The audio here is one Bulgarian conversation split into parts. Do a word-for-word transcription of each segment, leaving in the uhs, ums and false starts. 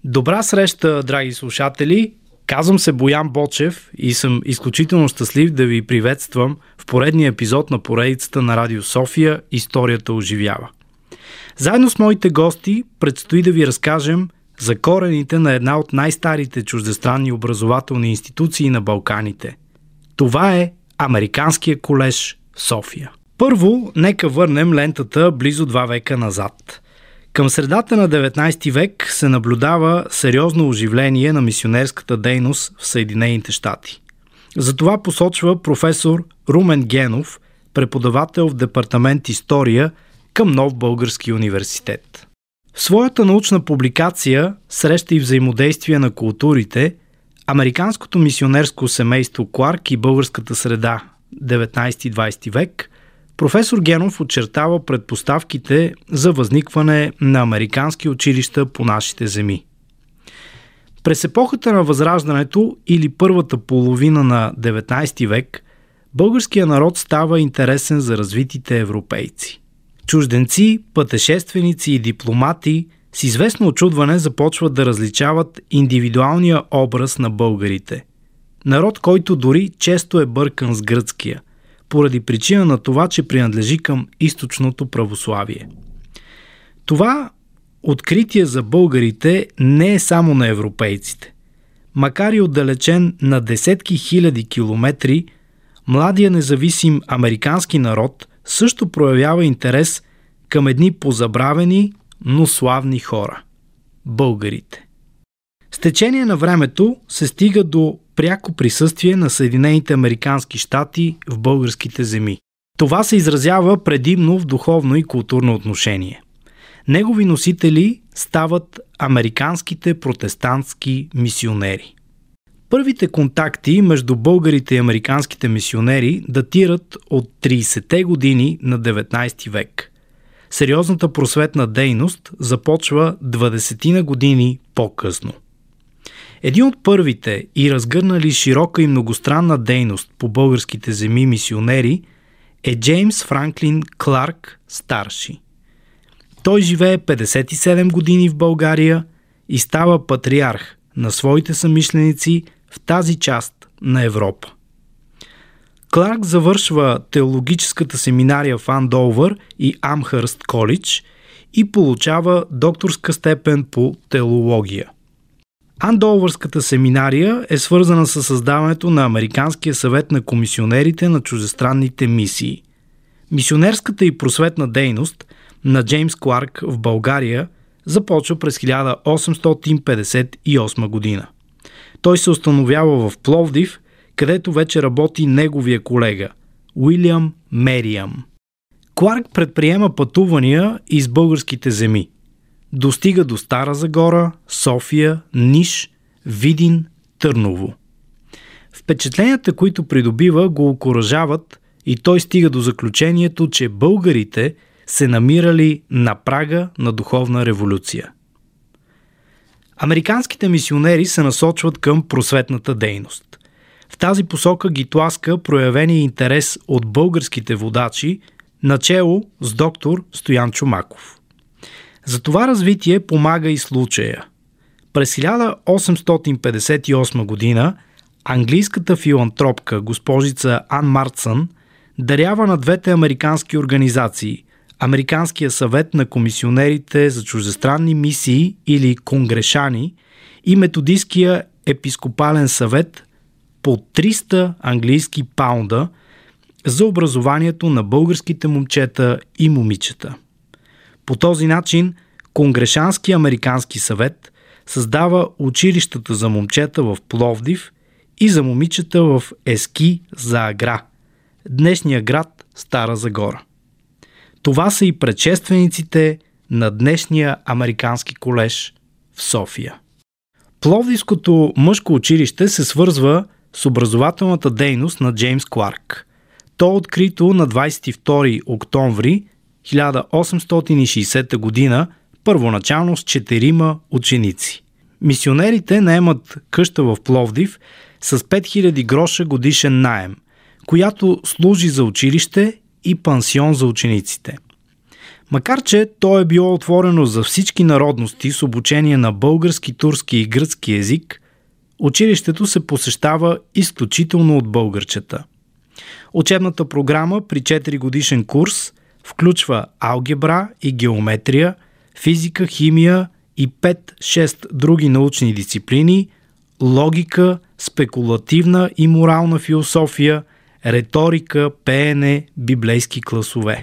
Добра среща, драги слушатели! Казвам се Боян Бочев и съм изключително щастлив да ви приветствам в поредния епизод на поредицата на Радио София "Историята оживява". Заедно с моите гости предстои да ви разкажем за корените на една от най-старите чуждестранни образователни институции на Балканите. Това е Американския колеж в София. Първо, нека върнем лентата близо два века назад. Към средата на деветнайсети век се наблюдава сериозно оживление на мисионерската дейност в Съединените щати. Затова посочва професор Румен Генов, преподавател в департамент История към Нов български университет. В своята научна публикация "Среща и взаимодействие на културите", Американското мисионерско семейство Кларк и българската среда деветнайсети-двайсети век, професор Генов очертава предпоставките за възникване на американски училища по нашите земи. През епохата на Възраждането или първата половина на деветнайсети век, българският народ става интересен за развитите европейци. Чужденци, пътешественици и дипломати с известно очудване започват да различават индивидуалния образ на българите. Народ, който дори често е бъркан с гръцкия, поради причина на това, че принадлежи към източното православие. Това откритие за българите не е само на европейците. Макар и отдалечен на десетки хиляди километри, младия независим американски народ също проявява интерес към едни позабравени, но славни хора – българите. С течение на времето се стига до пряко присъствие на Съединените американски щати в българските земи. Това се изразява предимно в духовно и културно отношение. Негови носители стават американските протестантски мисионери. Първите контакти между българите и американските мисионери датират от трийсетте години на деветнайсети век. Сериозната просветна дейност започва двайсетина години по-късно. Един от първите и разгърнали широка и многостранна дейност по българските земи мисионери е Джеймс Франклин Кларк старши. Той живее петдесет и седем години в България и става патриарх на своите съмишленици в тази част на Европа. Кларк завършва теологическата семинария в Андолвър и Амхърст колидж и получава докторска степен по теология. Андолвърската семинария е свързана с създаването на Американския съвет на комисионерите на чуждестранните мисии. Мисионерската и просветна дейност на Джеймс Кларк в България започва през хиляда осемстотин петдесет и осма година. Той се установява в Пловдив, където вече работи неговия колега Уилям Мериам. Кларк предприема пътувания из българските земи. Достига до Стара Загора, София, Ниш, Видин, Търново. Впечатленията, които придобива, го окуражават и той стига до заключението, че българите се намирали на прага на духовна революция. Американските мисионери се насочват към просветната дейност. В тази посока ги тласка проявения интерес от българските водачи, начело с доктор Стоян Чомаков. За това развитие помага и случая. През хиляда осемстотин петдесет и осма година английската филантропка госпожица Ан Мартсън дарява на двете американски организации – Американския съвет на комисионерите за чуждестранни мисии или конгрешани и Методистския епископален съвет по триста английски паунда за образованието на българските момчета и момичета. По този начин Конгрешански американски съвет създава училищата за момчета в Пловдив и за момичета в Ески Заагра, днешния град Стара Загора. Това са и предшествениците на днешния Американски колеж в София. Пловдивското мъжко училище се свързва с образователната дейност на Джеймс Кларк. То е открито на двайсет и втори октомври хиляда осемстотин и шейсета година, първоначално с четирима ученици. Мисионерите наемат къща в Пловдив с пет хиляди гроша годишен наем, която служи за училище и пансион за учениците. Макар че то е било отворено за всички народности с обучение на български, турски и гръцки език, училището се посещава изключително от българчета. Учебната програма при четири годишен курс включва алгебра и геометрия, физика, химия и пет-шест други научни дисциплини, логика, спекулативна и морална философия, риторика, пеене, библейски класове.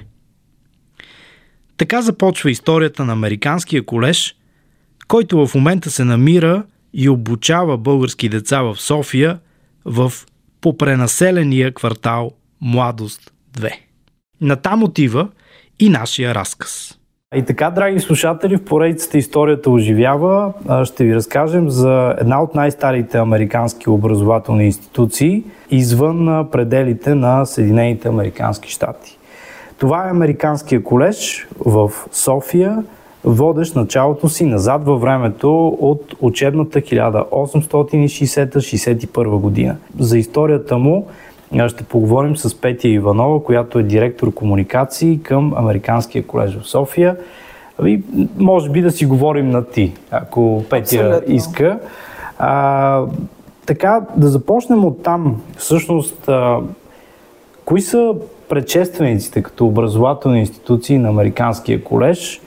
Така започва историята на Американския колеж, който в момента се намира и обучава български деца в София в попренаселения квартал Младост две. Натам отива и нашия разказ. И така, драги слушатели, в поредицата Историята оживява ще ви разкажем за една от най-старите американски образователни институции извън пределите на Съединените американски щати. Това е Американския колеж в София, водещ началото си назад във времето от учебната хиляда осемстотин и шейсета - шейсет и първа година. За историята му ще поговорим с Петя Иванова, която е директор комуникации към Американския колеж в София. И може би да си говорим на ти, ако Петя Абсолютно. Иска. А, така, да започнем от там. Всъщност, а, кои са предшествениците като образователни институции на Американския колеж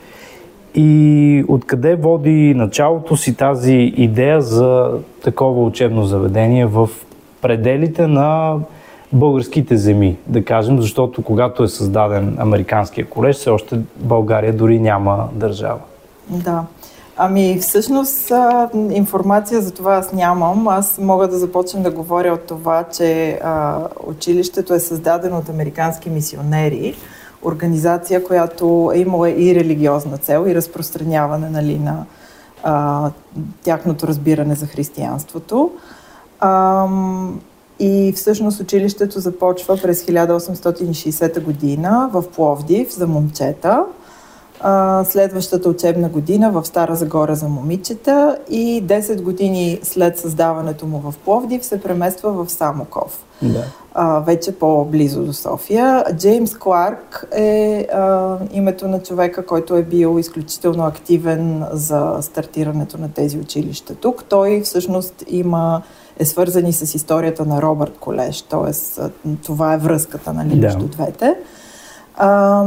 и откъде води началото си тази идея за такова учебно заведение в пределите на българските земи, да кажем, защото когато е създаден Американския колеж, все още България дори няма държава. Да. Ами всъщност информация за това аз нямам. Аз мога да започна да говоря от това, че а, училището е създадено от американски мисионери, организация, която е имала и религиозна цел и разпространяване, нали, на а, тяхното разбиране за християнството. А, и всъщност училището започва през хиляда осемстотин и шейсета година в Пловдив за момчета, а, следващата учебна година в Стара Загора за момичета и десет години след създаването му в Пловдив се премества в Самоков. Да. А, вече по-близо до София. Джеймс Кларк е а, името на човека, който е бил изключително активен за стартирането на тези училища тук. Той всъщност има, е свързан и с историята на Робърт Колеж, т.е. това е връзката, нали, да. между двете. А,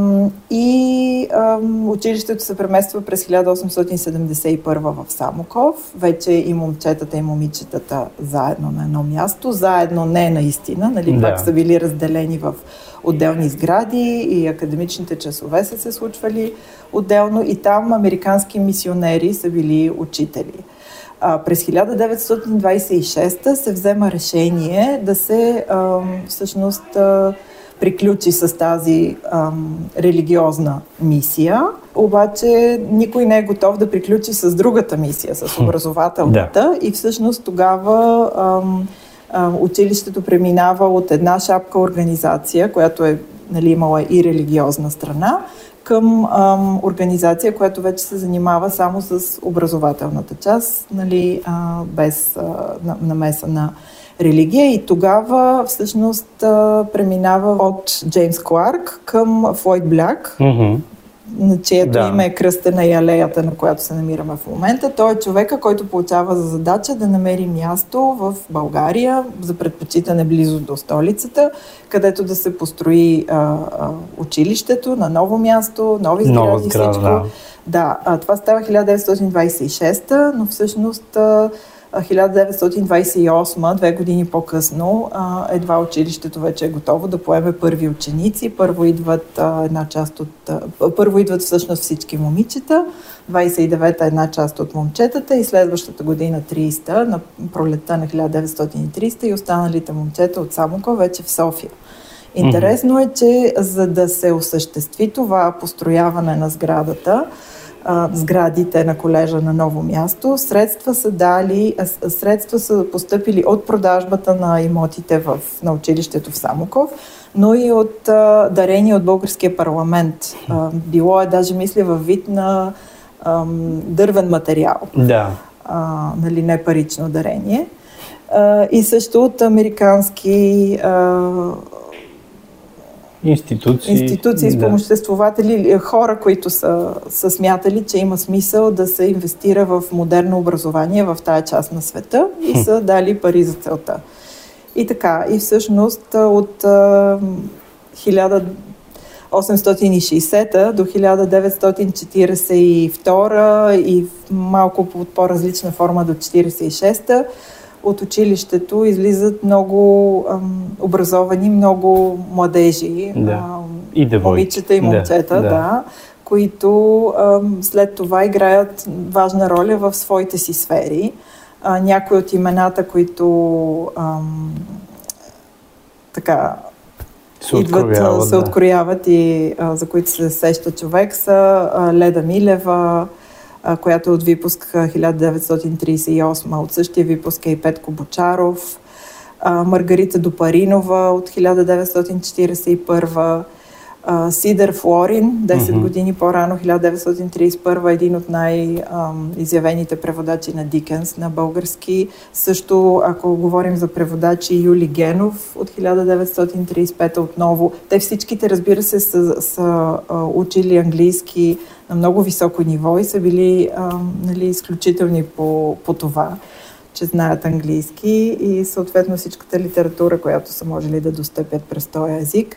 и а, училището се премества през хиляда осемстотин седемдесет и първа в Самоков. Вече и момчетата и момичетата заедно на едно място. Заедно не наистина, нали, да. пак са били разделени в отделни сгради и академичните часове са се случвали отделно и там американски мисионери са били учители. А, през хиляда деветстотин двадесет и шеста се взема решение да се а, всъщност а, приключи с тази ам, религиозна мисия, обаче никой не е готов да приключи с другата мисия, с образователната да. И всъщност тогава ам, ам, училището преминава от една шапка организация, която е, нали, имала и религиозна страна, към ам, организация, която вече се занимава само с образователната част, нали, а, без а, намеса на религия и тогава всъщност преминава от Джеймс Кларк към Флойд Бляк, mm-hmm. на чието да. Име е кръстена и алеята, на която се намираме в момента. Той е човека, който получава за задача да намери място в България, за предпочитане близо до столицата, където да се построи а, а, училището на ново място, нови сгради и всичко. Да, да а, това става хиляда деветстотин двадесет и шеста, но всъщност а, хиляда деветстотин двадесет и осма, две години по-късно, едва училището вече е готово да поеме първи ученици. Първо идват една част от... Първо идват всъщност всички момичета, двадесет и девета една част от момчетата и следващата година тридесета, на пролетта на хиляда деветстотин и тридесета и останалите момчета от Самоков вече в София. Интересно е, че за да се осъществи това построяване на сградата, сградите на колежа на ново място, средства са дали, средства са постъпили от продажбата на имотите в, на училището в Самоков, но и от а, дарения от българския парламент. А, било е даже, мисля, във вид на а, дървен материал. Да. А, нали, не парично дарение. А, и също от американски а, институции, институции спомоществователи, хора, които са, са смятали, че има смисъл да се инвестира в модерно образование в тая част на света и са дали пари за целта. И така, и всъщност от а, хиляда осемстотин и шейсета до хиляда деветстотин четиридесет и втора и малко по по-различна форма до четиридесет и шеста от училището излизат много ам, образовани, много младежи, да. ам, и момичета и момчета, да, да. Да, които ам, след това играят важна роля в своите си сфери. А, някои от имената, които ам, така се идват, открояват, се да. открояват и а, за които се сеща човек са а, Леда Милева, а, която е от випуск хиляда деветстотин тридесет и осма, от същия випуск е и Петко Бочаров, а, Маргарита Допаринова от хиляда деветстотин четиридесет и първа, а, Сидър Флорин, десет mm-hmm. години по-рано, хиляда деветстотин тридесет и първа, един от най-изявените преводачи на Дикенс на български. Също, ако говорим за преводачи, Юли Генов от хиляда деветстотин тридесет и пета отново. Те всичките, разбира се, са, са а, учили английски на много високо ниво и са били а, нали, изключителни по, по това, че знаят английски и съответно всичката литература, която са можели да достъпят през този език.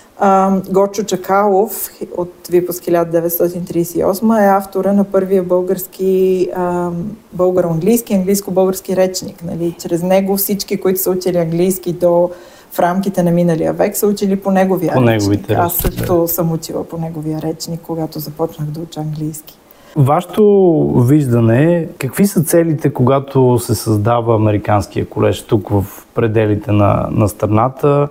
Uh, Гочо Чакалов от випуск хиляда деветстотин тридесет и осма е автора на първия български uh, българо-английски, английско-български речник. Нали? Чрез него всички, които са учили английски до в рамките на миналия век, са учили по неговия по речник. Аз речни, също да. съм учила по неговия речник, когато започнах да уча английски. Вашето виждане, какви са целите, когато се създава Американския колеж тук в пределите на, на страната?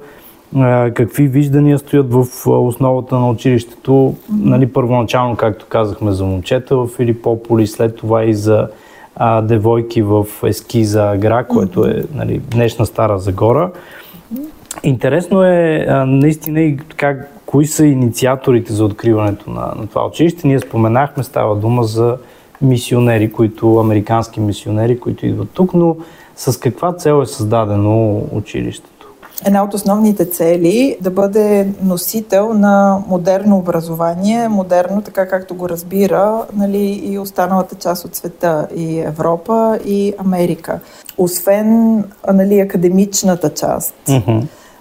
Какви виждания стоят в основата на училището? Mm-hmm. Нали, първоначално, както казахме, за момчета в Филипополис, след това и за а, девойки в Ескиза Агра, което е нали, днешна Стара Загора. Mm-hmm. Интересно е а, наистина и как, кои са инициаторите за откриването на, на това училище. Ние споменахме, става дума за мисионери, които, американски мисионери, които идват тук, но с каква цел е създадено училището? Една от основните цели да бъде носител на модерно образование, модерно така както го разбира нали, и останалата част от света, и Европа, и Америка. Освен нали, академичната част, mm-hmm.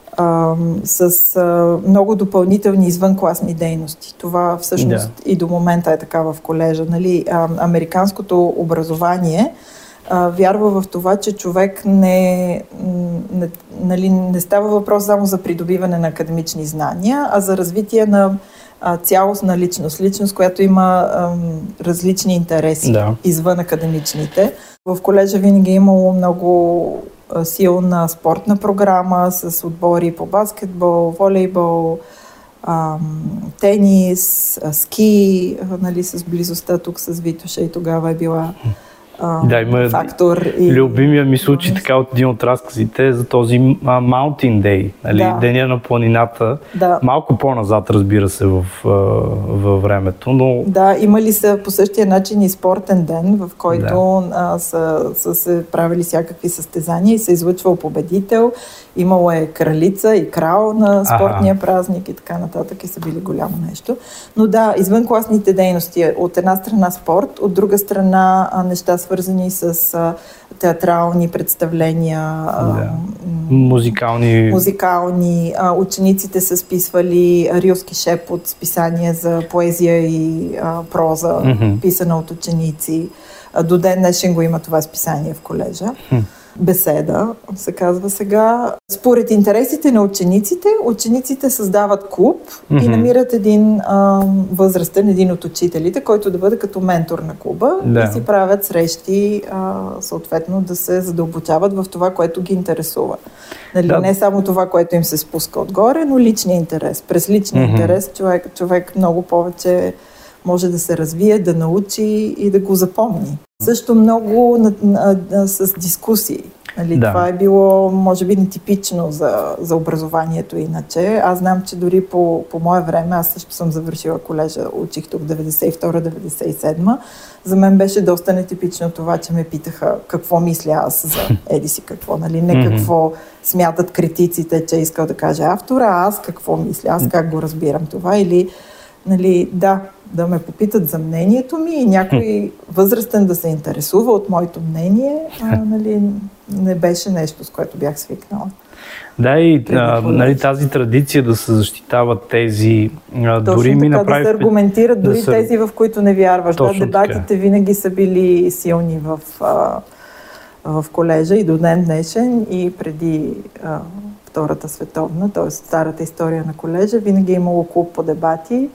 а, с а, много допълнителни извънкласни дейности. Това всъщност yeah. и до момента е така в колежа. Нали, а, американското образование Uh, вярва в това, че човек не, не, нали, не става въпрос само за придобиване на академични знания, а за развитие на а, цялостна личност. Личност, която има а, различни интереси да. извън академичните. В колежа винаги е имало много а, силна спортна програма с отбори по баскетбол, волейбол, а, тенис, а, ски, а, нали, с близостта тук с Витоша и тогава е била Uh, да, има фактор. И... Любимия ми случай така от един от разказите за този uh, Mountain Day, нали? Да. Деня на планината. Да. Малко по-назад, разбира се, в, uh, във времето, но... Да, имали са по същия начин и спортен ден, в който да. uh, са, са се правили всякакви състезания и се излъчвал победител. Имало е кралица и крал на спортния Аха. празник и така нататък и са били голямо нещо. Но да, извънкласните дейности, от една страна спорт, от друга страна неща свързани с а, театрални представления, а, да. музикални. музикални. А, учениците са списвали Рилски шепот, списание за поезия и а, проза, mm-hmm. писана от ученици. А, до ден днешен го има това списание в колежа. Mm. Беседа, се казва сега. Според интересите на учениците, учениците създават клуб mm-hmm. и намират един а, възрастен, един от учителите, който да бъде като ментор на клуба да. и си правят срещи, а, съответно да се задълбочават в това, което ги интересува. Нали, да. Не само това, което им се спуска отгоре, но личния интерес. През личния mm-hmm. интерес човек, човек много повече може да се развие, да научи и да го запомни. Също много на, на, на, с дискусии. Нали, да. Това е било, може би, нетипично за, за образованието иначе. Аз знам, че дори по, по мое време, аз също съм завършила колежа, учих тук деветдесет и втора деветдесет и седма. За мен беше доста нетипично това, че ме питаха какво мисля аз за еди си какво, нали? Не какво смятат критиците, че искал да каже автора, а аз какво мисля, аз как го разбирам това или, нали, да, да ме попитат за мнението ми и някой възрастен да се интересува от моето мнение, а, нали, не беше нещо, с което бях свикнала. Да, и а, нали, тази традиция да се защитават тези, а, точно дори ми така, направи... да се аргументират дори да се... тези, в които не вярваш. Да, дебатите така. винаги са били силни в, а, в колежа и до ден днешен и преди а, Втората световна, т.е. старата история на колежа, винаги е имало клуб по дебати,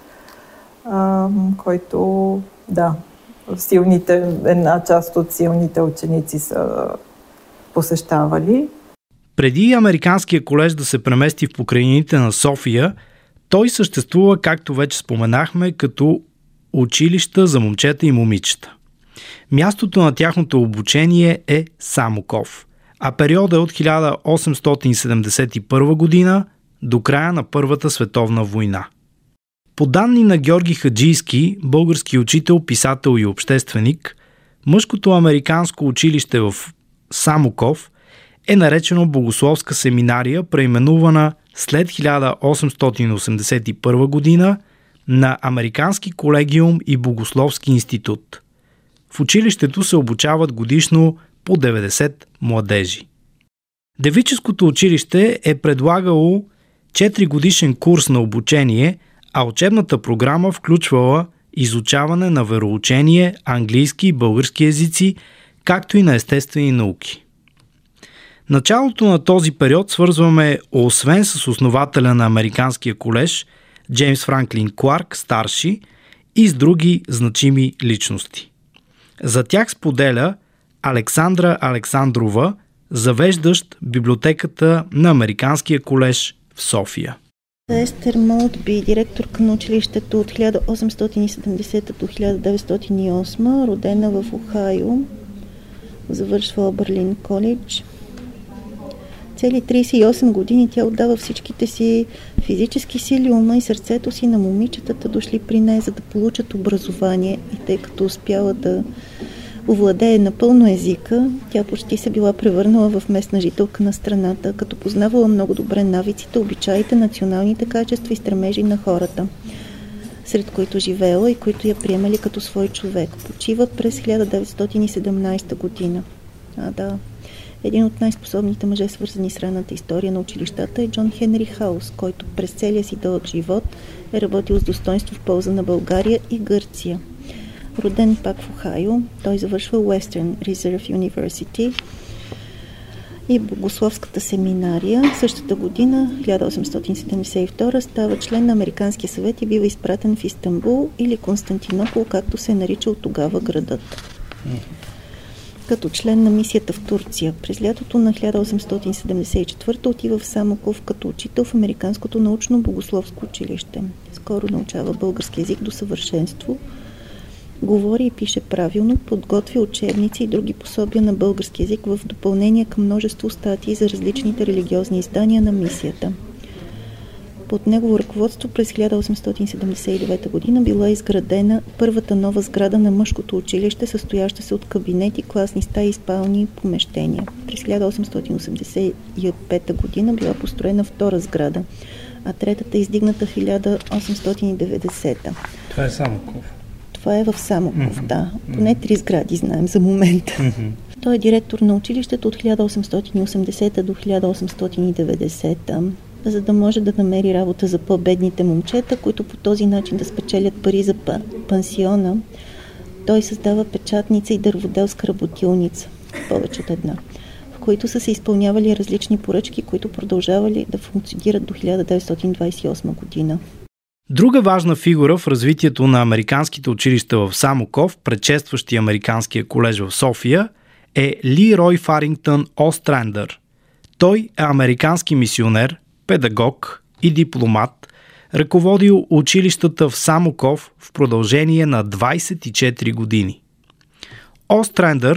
а, който, да, силните, една част от силните ученици са посещавали. Преди Американския колеж да се премести в покрайнините на София, той съществува, както вече споменахме, като училища за момчета и момичета. Мястото на тяхното обучение е Самоков, а периода е от хиляда осемстотин седемдесет и първа година до края на Първата световна война. По данни на Георги Хаджийски, български учител, писател и общественик, мъжкото американско училище в Самоков е наречено Богословска семинария, преименувана след хиляда осемстотин осемдесет и първа година на Американски колегиум и Богословски институт. В училището се обучават годишно по деветдесет младежи. Девическото училище е предлагало четири годишен курс на обучение, а учебната програма включвала изучаване на вероучение, английски и български езици, както и на естествени науки. Началото на този период свързваме освен с основателя на Американския колеж Джеймс Франклин Кларк, старши, и с други значими личности. За тях споделя Александра Александрова, завеждащ библиотеката на Американския колеж в София. Естер Молтби, директорка на училището от хиляда осемстотин и седемдесета до хиляда деветстотин и осма, родена в Охайо, завършвала Берлин коледж. Цели тридесет и осем години тя отдава всичките си физически сили, ума и сърцето си на момичетата, дошли при нея, за да получат образование. И тъй като успяла да овладее напълно езика, тя почти се била превърнала в местна жителка на страната, като познавала много добре навиците, обичаите, националните качества и стремежи на хората, сред които живеела и които я приемали като свой човек. Почива през хиляда деветстотин и седемнадесета година. А, да. Един от най-способните мъже, свързани с ранната история на училищата, е Джон Хенри Хаус, който през целия си дълъг живот е работил с достоинство в полза на България и Гърция. Роден пак в Охайо, той завършва Western Reserve University и Богословската семинария. Същата година, хиляда осемстотин седемдесет и втора, става член на Американския съвет и бива изпратен в Истанбул или Константинопол, както се е наричал тогава градът. Като член на мисията в Турция. През лятото на хиляда осемстотин седемдесет и четвърта отива в Самоков като учител в Американското научно-богословско училище. Скоро научава български език до съвършенство. Говори и пише правилно, подготвя учебници и други пособия на български език в допълнение към множество статии за различните религиозни издания на мисията. Под негово ръководство през хиляда осемстотин седемдесет и девета година била изградена първата нова сграда на мъжкото училище, състояща се от кабинети, класни стаи и спални помещения. През хиляда осемстотин осемдесет и пета година била построена втора сграда, а третата е издигната в хиляда осемстотин и деветдесета. Това е Самоков. Това е в Самоков, mm-hmm. да. Поне три сгради знаем за момента. Mm-hmm. Той е директор на училището от хиляда осемстотин и осемдесета до хиляда осемстотин и деветдесета, за да може да намери работа за по-бедните момчета, които по този начин да спечелят пари за пансиона. Той създава печатница и дърводелска работилница, повече от една, в които са се изпълнявали различни поръчки, които продължавали да функционират до хиляда деветстотин двадесет и осма година. Друга важна фигура в развитието на американските училища в Самоков, предшестващи Американския колеж в София, е Ли Рой Фарингтън Острандър. Той е американски мисионер, педагог и дипломат, ръководил училищата в Самоков в продължение на двадесет и четири години. Острандър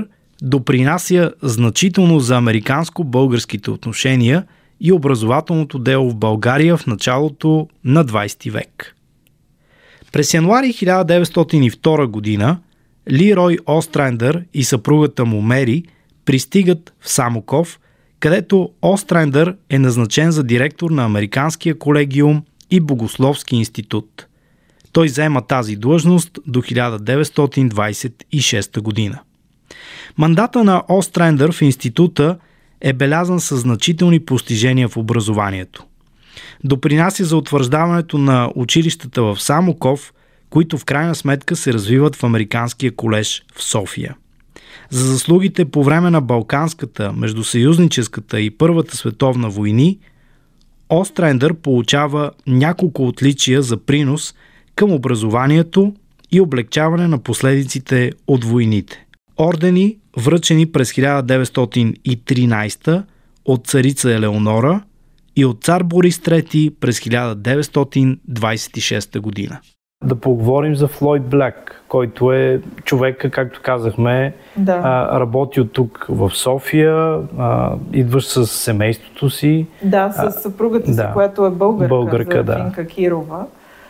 допринася значително за американско-българските отношения и образователното дело в България в началото на двадесети век. През януари хиляда деветстотин и втора година Лирой Острендър и съпругата му Мери пристигат в Самоков, където Острендър е назначен за директор на Американския колегиум и Богословски институт. Той заема тази длъжност до хиляда деветстотин двадесет и шеста година. Мандата на Острендър в института е белязан със значителни постижения в образованието. Допринася за утвърждаването на училищата в Самоков, които в крайна сметка се развиват в Американския колеж в София. За заслугите по време на Балканската, Междусъюзническата и Първата световна войни, Острендър получава няколко отличия за принос към образованието и облегчаване на последиците от войните. Ордени, връчени през хиляда деветстотин и тринадесета от царица Елеонора и от цар Борис трети през хиляда деветстотин двадесет и шеста година. Да поговорим за Флойд Блак, който е човека, както казахме, да. а, работи от тук в София, а, идваш с семейството си. Да, с съпругата си, да. която е българка, българка за Финка да. Кирова.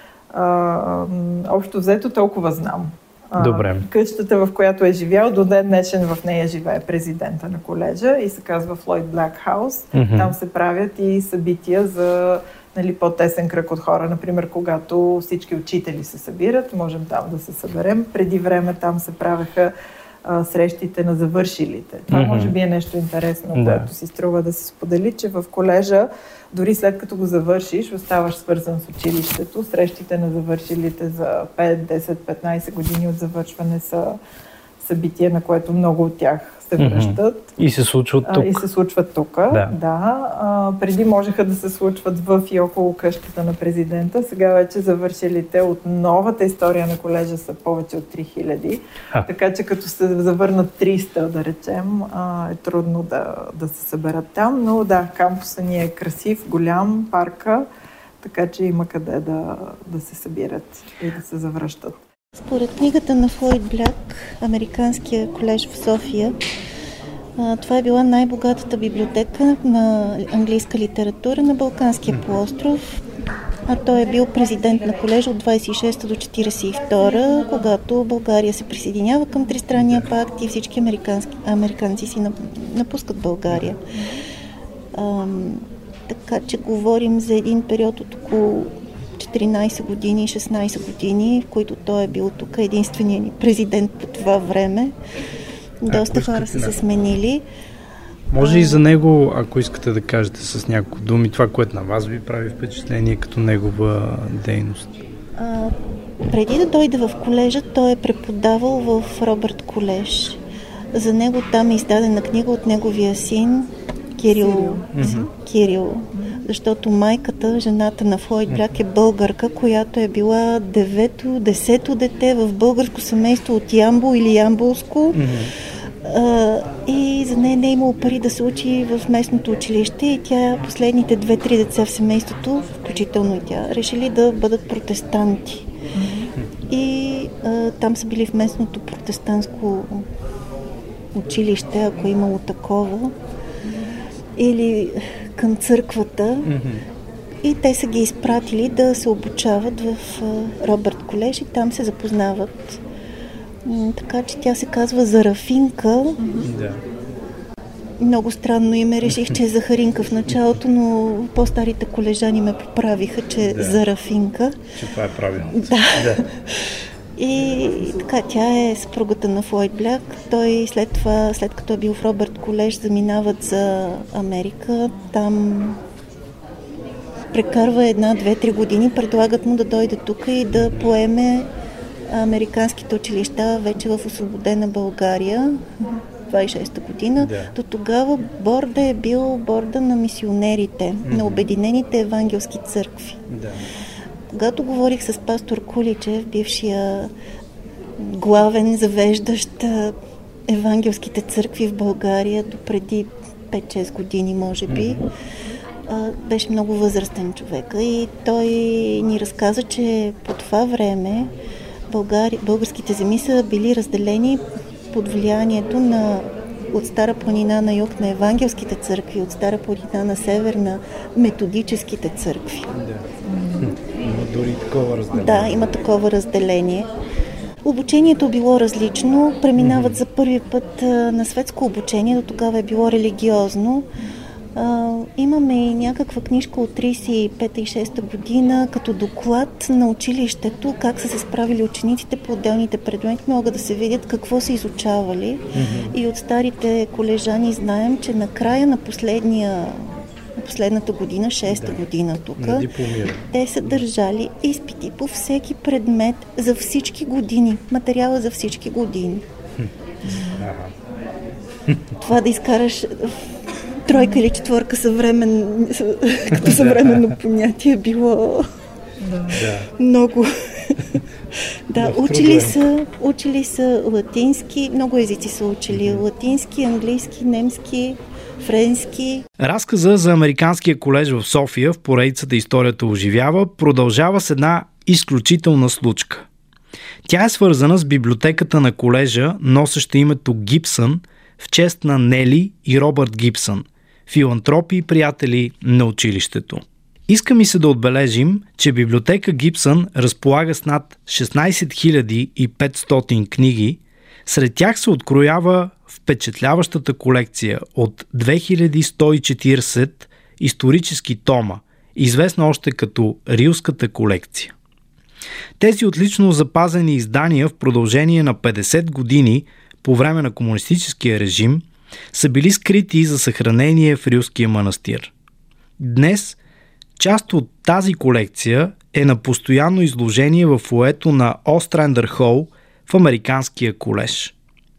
А, общо взето толкова знам. А, Добре. Къщата, в която е живял, до ден днешен в нея живее президента на колежа и се казва Флойд Блак Хаус. Mm-hmm. Там се правят и събития за, нали, по-тесен кръг от хора. Например, когато всички учители се събират, можем там да се съберем. Преди време там се правеха а, срещите на завършилите. Това mm-hmm. може би е нещо интересно, да. което си струва да се сподели, че в колежа, дори след като го завършиш, оставаш свързан с училището. Срещите на завършилите за пет, десет, петнадесет години от завършване са събития, на което много от тях се връщат. Mm-hmm. И се случват тук. А, и се случват тук, да. да. А, преди можеха да се случват в и около къщата на президента. Сега вече завършилите от новата история на колежа са повече от три хиляди. А. Така че като се завърнат триста, да речем, а, е трудно да, да се съберат там. Но да, кампуса ни е красив, голям, парка, така че има къде да, да се събират и да се завръщат. Според книгата на Флойд Блак, Американския колеж в София, това е била най-богатата библиотека на английска литература на Балканския полуостров, а той е бил президент на колежа от двадесет и шеста до четиридесет и втора, когато България се присъединява към Тристранния пакт и всички американски, американци си напускат България. А, така че говорим за един период от около четиринадесет години, шестнадесет години, в които той е бил тук единственият ни президент по това време. Доста ако хора искате, са да. се сменили. Може и за него, ако искате да кажете с няколко думи, това, което на вас ви прави впечатление като негова дейност. А, преди да дойде в колежа, той е преподавал в Робърт колеж. За него там е издадена книга от неговия син Кирил. Mm-hmm. Кирил. Защото майката, жената на Флойд Блак, е българка, която е била девето, десето дете в българско семейство от Ямбол или Ямболско. Mm-hmm. А, и за нея не е имало пари да се учи в местното училище и тя последните две-три деца в семейството, включително и тя, решили да бъдат протестанти. Mm-hmm. И а, там са били в местното протестантско училище, ако е имало такова, или към църквата. Mm-hmm. И те са ги изпратили да се обучават в Робърт колеж и там се запознават. Така че тя се казва Зарафинка. Mm-hmm. Много странно име, реших, че е Захаринка в началото, но по-старите колежани ме поправиха, че е да. Зарафинка. Че това е правилно. Да. да. И така, тя е съпругата на Флойд Блак. Той след това, след като е бил в Робърт колеж, заминават за Америка. Там прекарва една, две, три години. Предлагат му да дойде тук и да поеме американските училища вече в освободена България. двадесет и шеста година. Да. До тогава борда е бил борда на мисионерите, mm-hmm. на Обединените евангелски църкви. Да. Когато говорих с пастор Куличев, бившия главен завеждащ евангелските църкви в България до преди пет-шест години, може би, mm-hmm. беше много възрастен човек. И той ни разказа, че по това време Българи... българските земи са били разделени под влиянието на от Стара планина на юг на евангелските църкви, от Стара планина на север на методическите църкви. Да. Има дори такова разделение. Да, има такова разделение. Обучението било различно. Преминават mm-hmm. за първи път а, на светско обучение, до тогава е било религиозно. А, имаме и някаква книжка от тридесет и пета и шеста година като доклад на училището, как са се справили учениците по отделните предмети, могат да се видят какво са изучавали. Mm-hmm. И от старите колежани знаем, че на края на последния последната година, шеста да. година тук, те са държали изпити по всеки предмет за всички години. Материала за всички години. Това да изкараш тройка или четворка съвремен, като съвременно понятие било да. много. Да, учили са, учили са латински, много езици са учили. Латински, английски, немски, френски. Разказа за Американския колеж в София в поредицата "Историята оживява" продължава с една изключителна случка. Тя е свързана с библиотеката на колежа, носеща името Гибсън, в чест на Нели и Робърт Гибсън, филантропи и приятели на училището. Иска ми се да отбележим, че библиотека Гибсън разполага с над шестнадесет хиляди и петстотин книги. Сред тях се откроява впечатляващата колекция от две хиляди сто и четиридесет исторически тома, известна още като Рилската колекция. Тези отлично запазени издания в продължение на петдесет години по време на комунистическия режим са били скрити за съхранение в Рилския манастир. Днес част от тази колекция е на постоянно изложение в фоайето на Острендър Хол в Американския колеж.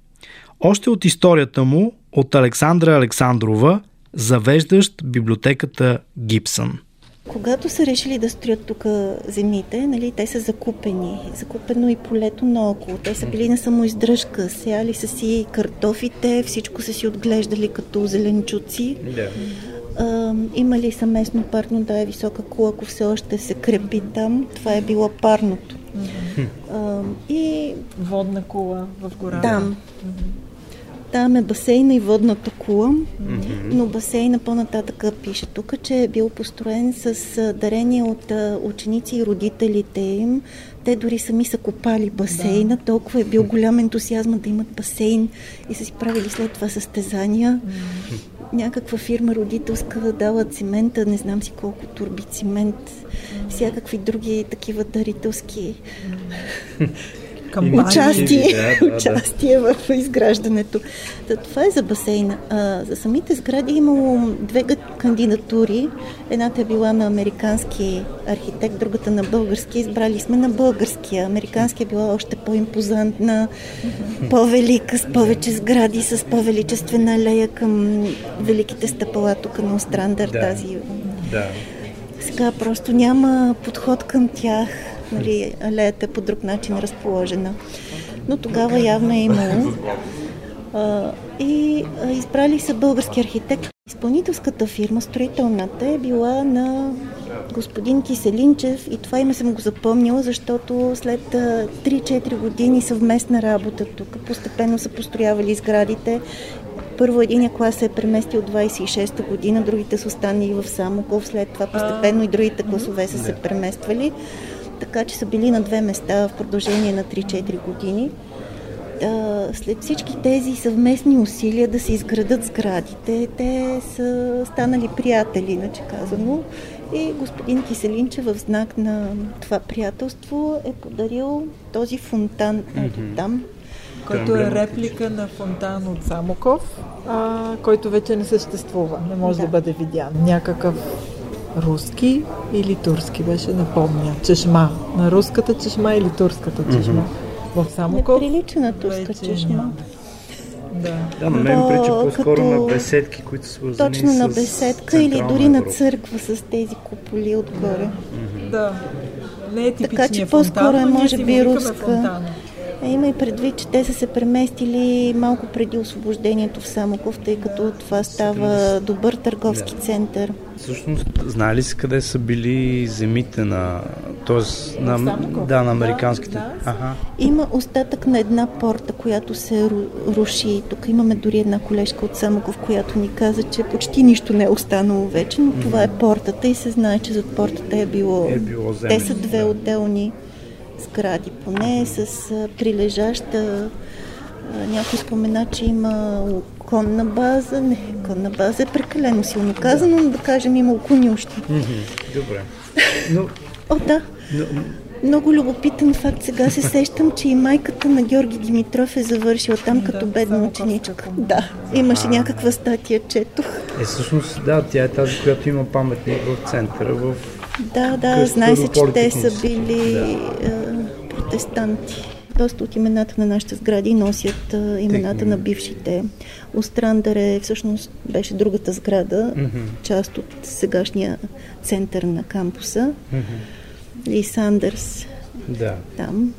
Още от историята му от Александра Александрова, завеждащ библиотеката Гибсън. Когато са решили да строят тук земите, нали, те са закупени. Закупено и полето наоколо. Те са били на самоиздръжка. Сеяли са си картофите, всичко са си отглеждали като зеленчуци. Yeah. А, имали са местно парно, да е висока кула, ако все още се крепи там. Това е било парното. Mm-hmm. А, и... Водна кула в гората. Там. Mm-hmm. Там е басейна и водната кула, mm-hmm. но басейна по-нататък пише тук, че е бил построен с дарение от ученици и родителите им. Те дори сами са копали басейна, да. Толкова е бил голям ентусиазма да имат басейн и са си правили след това състезания. Mm-hmm. Някаква фирма родителска дала цимента, не знам си колко турби цимент, mm-hmm. всякакви други такива дарителски... Mm-hmm. Участие, да, да, участие да. в изграждането. Да, това е за басейна. А, за самите сгради имало две кандидатури. Едната е била на американски архитект, другата на български. Избрали сме на българския. Американския е била още по-импозантна, по-велика, с повече сгради, с по-величествена алея към великите стъпала тук на Острендър. Да. Тази. Да. Сега просто няма подход към тях. Нали, алеята е по друг начин разположена. Но тогава явно е имало. А, и а, избрали са български архитект. Изпълнителската фирма, строителната, е била на господин Киселинчев и това име съм го запомнила, защото след а, три-четири години съвместна работа тук, постепенно са построявали сградите. Първо един клас се е преместил двадесет и шеста година, другите са останали в Самоков, след това постепенно и другите класове са се премествали. Така че са били на две места в продължение на три-четири години. Да, след всички тези съвместни усилия да се изградат сградите, те са станали приятели, иначе казано. И господин Киселинчев в знак на това приятелство е подарил този фонтан mm-hmm. ето там. Който е реплика на фонтан от Самоков, а, който вече не съществува, не може да, да бъде видян. Някакъв руски или турски беше, не помня. Чешма. На руската чешма или турската чешма. Mm-hmm. В Самоков. Не прилича на турска чешма. Да. Да, на мен прилича по-скоро като... на беседки, които са свързани с... Точно на беседка или дори Европа. На църква с тези куполи отгоре. Mm-hmm. Да. Не е типичният така че фонтан, по-скоро е може би руска. Фонтана. Има и предвид, че те са се преместили малко преди освобождението в Самоков, тъй като това става добър търговски център. Всъщност, знае ли си къде са били земите на Тоест, на, да, на американските. Да, ага. Има остатък на една порта, която се руши. Тук имаме дори една колежка от Самоков, която ни каза, че почти нищо не е останало вече, но mm-hmm. това е портата и се знае, че зад портата е било... Е било землище, те са две да. отделни сгради, поне с прилежаща... Някой спомена, че има конна база. Не, конна база е прекалено силно казано, но да кажем има конюшни. Mm-hmm. Добре. Но... О, да. Но... Много любопитен факт. Сега се сещам, че и майката на Георги Димитров е завършила там да, като бедна ученичка. Да, имаше а... някаква статия, четох. Е, всъщност, да, тя е тази, която има паметник в центъра. В... Да, да, знае се, че те са били да. е, протестанти. Доста от имената на нашите сгради носят а, имената Техни. на бившите. Острандаре всъщност беше другата сграда, mm-hmm. част от сегашния център на кампуса. Mm-hmm. И Сандърс да. там.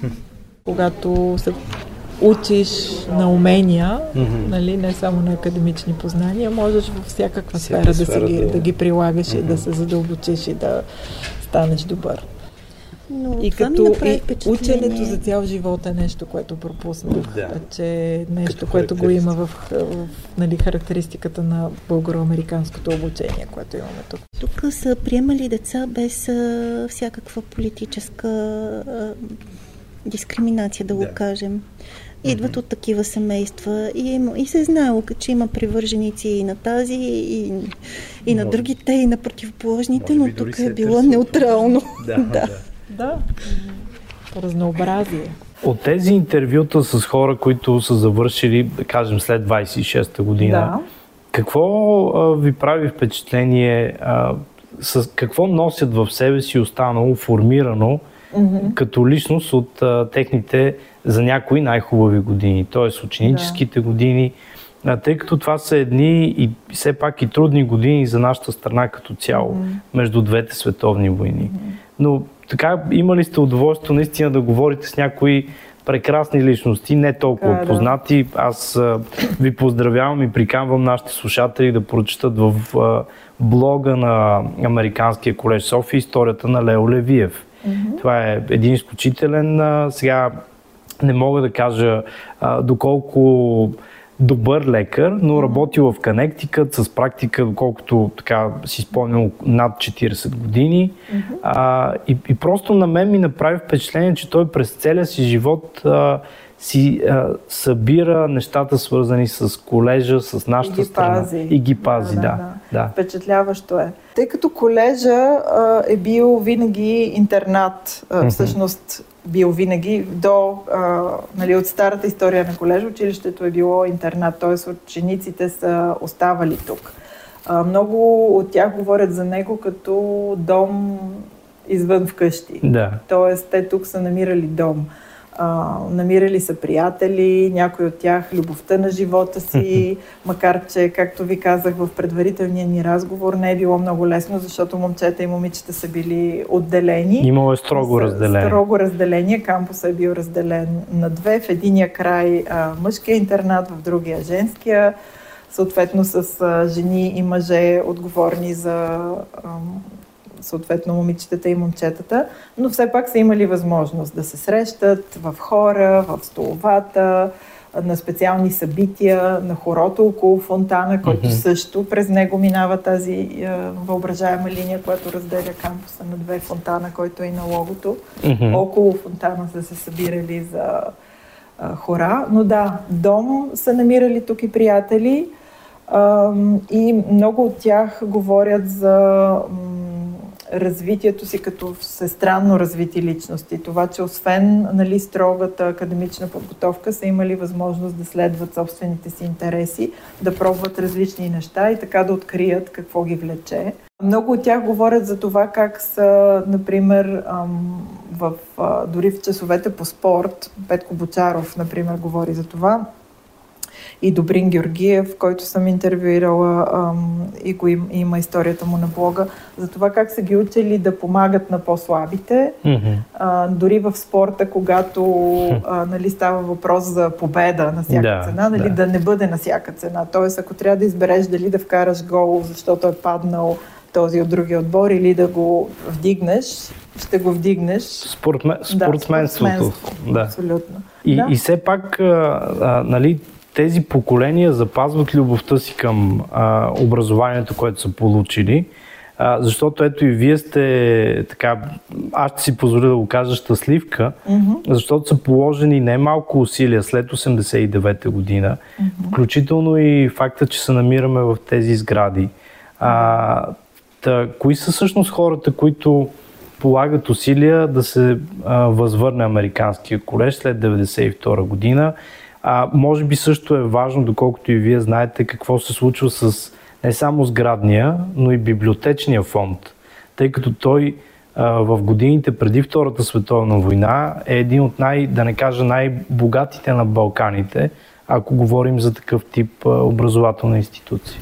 Когато се учиш на умения, mm-hmm. нали, не само на академични познания, можеш във всякаква сфера, сфера да, си, да... да ги прилагаш mm-hmm. и да се задълбочиш и да станеш добър. Но и като и ученето за цял живот е нещо, което пропуснах, да. че е нещо, като което го има в, в, в нали, характеристиката на българо-американското обучение, което имаме тук. Тук са приемали деца без а, всякаква политическа а, дискриминация, да го да. кажем. Идват mm-hmm. от такива семейства и, и се знаело, че има привърженици и на тази, и, и на другите, и на противоположните, но тук е било неутрално. Да, да. Да, разнообразие. От тези интервюта с хора, които са завършили, да кажем, след двайсет и шеста година, да. какво а, ви прави впечатление, а, с какво носят в себе си останало, формирано mm-hmm. като личност от а, техните за някои най-хубави години, т.е. ученическите да. години, а, тъй като това са едни и все пак и трудни години за нашата страна като цяло, mm-hmm. между двете световни войни. Mm-hmm. Но така, имали сте удоволствие наистина да говорите с някои прекрасни личности, не толкова така, познати. Да. Аз а, ви поздравявам и приканвам нашите слушатели да прочитат в а, блога на Американския колеж София историята на Лео Левиев. Mm-hmm. Това е един изключителен, а, сега не мога да кажа а, доколко добър лекар, но работил в Конектикът с практика, доколкото така си спомням, над четирийсет години. Mm-hmm. А, и, и просто на мен ми направи впечатление, че той през целия си живот а, си а, събира нещата, свързани с колежа, с нашата и страна. Пази. И ги пази. Да, да, да. да. Впечатляващо е. Тъй като колежа а, е бил винаги интернат, а, mm-hmm. всъщност бил винаги до, а, нали, от старата история на колежа, училището е било интернат, т.е. учениците са оставали тук. А, много от тях говорят за него като дом извън вкъщи. Да. Т.е. те тук са намирали дом. А, намирали са приятели, някои от тях любовта на живота си, макар че, както ви казах в предварителния ни разговор, не е било много лесно, защото момчета и момичета са били отделени. Имало е строго разделение. Строго разделение. Кампусът е бил разделен на две. В единия край а, мъжкия интернат, в другия женския. Съответно с а, жени и мъже отговорни за... А, съответно момичетата и момчетата, но все пак са имали възможност да се срещат в хора, в столовата, на специални събития, на хорото около фонтана, който mm-hmm. също през него минава тази е, въображаема линия, която разделя кампуса на две фонтана, който е и на логото. Mm-hmm. Около фонтана са се събирали за е, хора. Но да, дом са намирали тук и приятели е, и много от тях говорят за развитието си като всестранно развити личности. Това, че освен, нали, строгата академична подготовка, са имали възможност да следват собствените си интереси, да пробват различни неща и така да открият какво ги влече. Много от тях говорят за това как са, например, в, дори в часовете по спорт, Петко Бочаров, например, говори за това, и Добрин Георгиев, който съм интервюирала ам, и го им, има историята му на блога, за това как са ги учили да помагат на по-слабите. Mm-hmm. А, дори в спорта, когато а, нали, става въпрос за победа на всяка да, цена, нали, да. да не бъде на всяка цена. Тоест, ако трябва да избереш дали да вкараш гол, защото е паднал този от другия отбор, или да го вдигнеш, ще го вдигнеш. Спортме, спортсменството. Да, да. Абсолютно. И, да. и все пак, а, а, нали, тези поколения запазват любовта си към а, образованието, което са получили, а, защото ето и вие сте така, аз ще си позволя да го кажа, щастливка, mm-hmm. защото са положени немалко усилия след осемдесет и девета година, mm-hmm. включително и факта, че се намираме в тези сгради. А, та, кои са всъщност хората, които полагат усилия да се а, възвърне Американския колеж след деветдесет и втора година? А, може би също е важно, доколкото и вие знаете какво се случва с не само сградния, но и библиотечния фонд, тъй като той а, в годините преди Втората световна война е един от най, да не кажа най-богатите на Балканите, ако говорим за такъв тип а, образователна институция.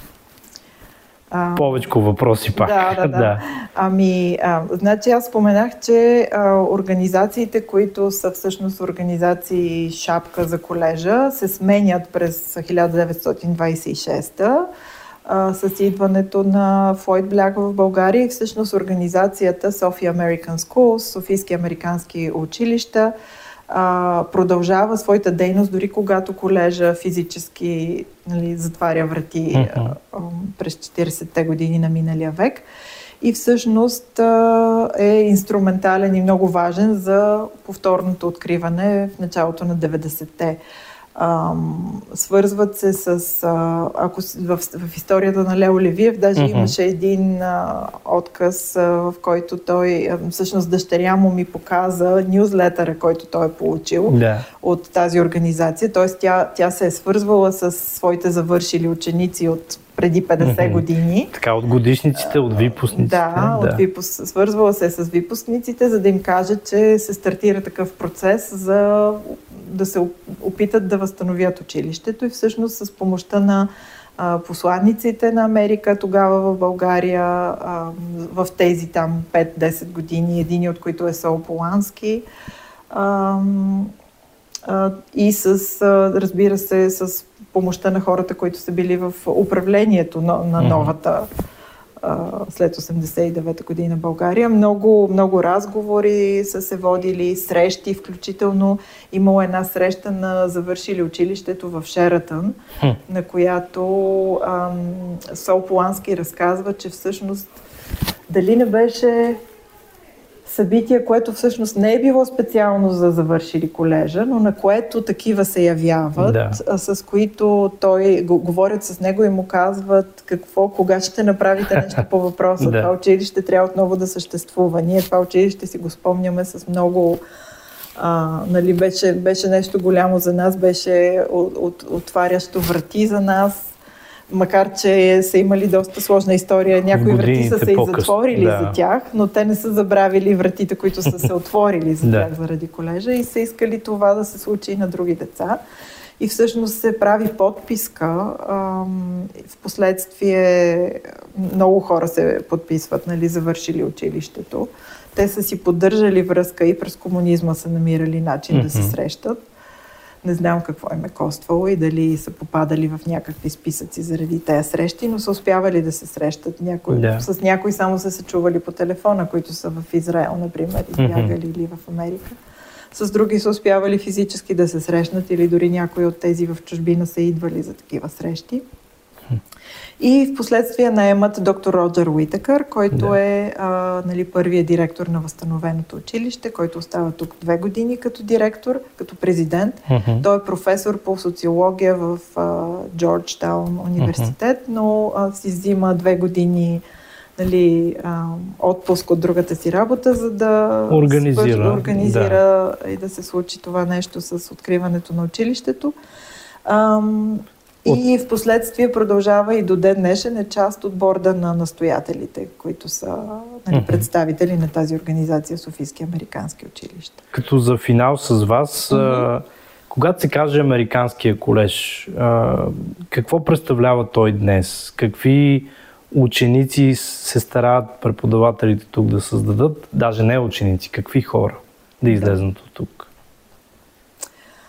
А, Повечко въпроси пак. Да, да, да. да. Ами, а, значи аз споменах, че а, организациите, които са всъщност организации шапка за колежа, се сменят през хиляда деветстотин двадесет и шеста а, с идването на Флойд Бляк в България и всъщност организацията Sophia American Schools, Софийски американски училища, а, продължава своята дейност, дори когато колежа физически, нали, затваря врати uh-huh. а, през четиридесетте години на миналия век. И всъщност а, е инструментален и много важен за повторното откриване в началото на деветдесетте. А, свързват се с... А, ако в, в историята на Лео Левиев даже uh-huh. имаше един а, отказ, а, в който той... А, всъщност дъщеря му ми показа нюзлетъра, който той е получил yeah. от тази организация. Тоест тя, тя се е свързвала с своите завършили ученици от преди петдесет mm-hmm. години. Така, от годишниците, от випускниците. Да, да. От випус... свързвала се с випускниците, за да им каже, че се стартира такъв процес за да се опитат да възстановят училището и всъщност с помощта на а, посланиците на Америка тогава в България а, в тези там пет-десет години, един от които е Сол Полански а, а, и с, а, разбира се, с помощта на хората, които са били в управлението на, на новата а, след осемдесет и девета година България. Много, много разговори са се водили, срещи, включително имало една среща на завършили училището в Шератън, mm. на която ам, Сол Полански разказва, че всъщност дали не беше събитие, което всъщност не е било специално за завършили колежа, но на което такива се явяват, да. С които той говорят с него и му казват какво, кога ще направите нещо по въпроса. Да. Това училище трябва отново да съществува. Ние това училище си го спомняме с много... А, нали, беше, беше нещо голямо за нас, беше от, от, отварящо врати за нас. Макар че са имали доста сложна история, някои врати са се и затворили да. за тях, но те не са забравили вратите, които са се отворили за тях заради колежа и са искали това да се случи и на други деца. И всъщност се прави подписка. В последствие много хора се подписват, нали, завършили училището. Те са си поддържали връзка и през комунизма са намирали начин mm-hmm. да се срещат. Не знам какво им е коствало и дали са попадали в някакви списъци заради тези срещи, но са успявали да се срещат. Някой, yeah. С някои само са се чували по телефона, които са в Израел, например, избягали mm-hmm. или в Америка. С други са успявали физически да се срещнат или дори някои от тези в чужбина са идвали за такива срещи. И в последствие наемат доктор Роджер Уитакър, който да. е а, нали, първият директор на възстановеното училище, който остава тук две години като директор, като президент. Uh-huh. Той е професор по социология в а, Джорджтаун университет, uh-huh. но а, си взима две години нали, а, отпуск от другата си работа, за да организира, свърши, организира да. и да се случи това нещо с откриването на училището. Ам, И в последствие продължава и до ден днешен е част от борда на настоятелите, които са нали, uh-huh. представители на тази организация Софийски американски училища. Като за финал с вас, uh-huh. а, когато се каже Американския колеж, а, какво представлява той днес? Какви ученици се старават преподавателите тук да създадат? Даже не ученици, какви хора да излезнат от тук?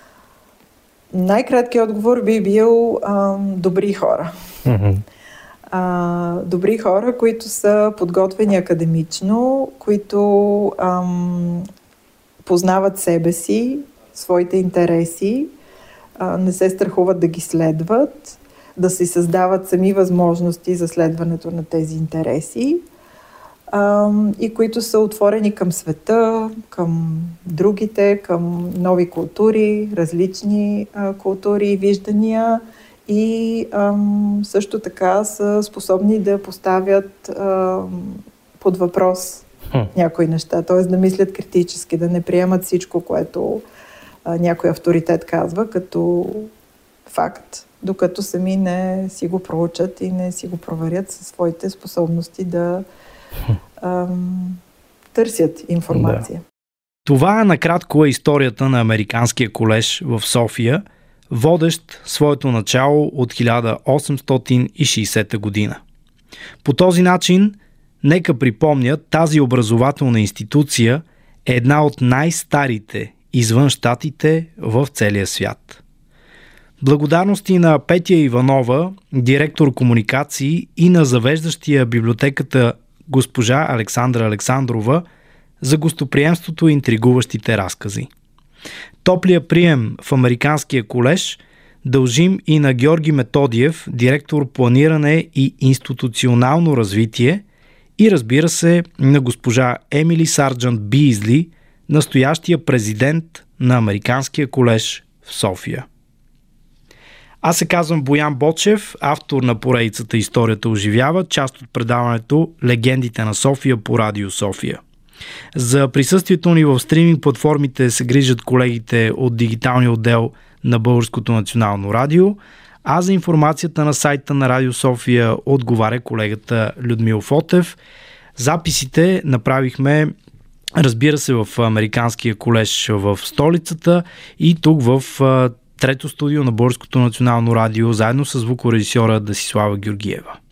Най-краткият отговор би бил ам, добри хора. Mm-hmm. А, добри хора, които са подготвени академично, които ам, познават себе си, своите интереси, а, не се страхуват да ги следват, да си създават сами възможности за следването на тези интереси, а, и които са отворени към света, към другите, към нови култури, различни а, култури и виждания, и ам, също така са способни да поставят ам, под въпрос хм. някои неща, т.е. да мислят критически, да не приемат всичко, което а, някой авторитет казва като факт, докато сами не си го проучат и не си го проверят със своите способности да ам, търсят информация. Да. Това накратко е историята на Американския колеж в София, водещ своето начало от хиляда осемстотин и шейсета година. По този начин, нека припомня, тази образователна институция е една от най-старите извън щатите в целия свят. Благодарности на Петя Иванова, директор комуникации, и на завеждащия библиотеката госпожа Александра Александрова за гостоприемството и интригуващите разкази. Топлия прием в Американския колеж дължим и на Георги Методиев, директор планиране и институционално развитие, и разбира се на госпожа Емили Сарджант Бизли, настоящия президент на Американския колеж в София. Аз се казвам Боян Бочев, автор на поредицата "Историята оживява", част от предаването "Легендите на София" по Радио София. За присъствието ни в стриминг платформите се грижат колегите от дигиталния отдел на Българското национално радио, а за информацията на сайта на Радио София отговаря колегата Людмил Фотев. Записите направихме, разбира се, в Американския колеж в столицата и тук в трето студио на Българското национално радио, заедно с звукорежисьора Десислава Георгиева.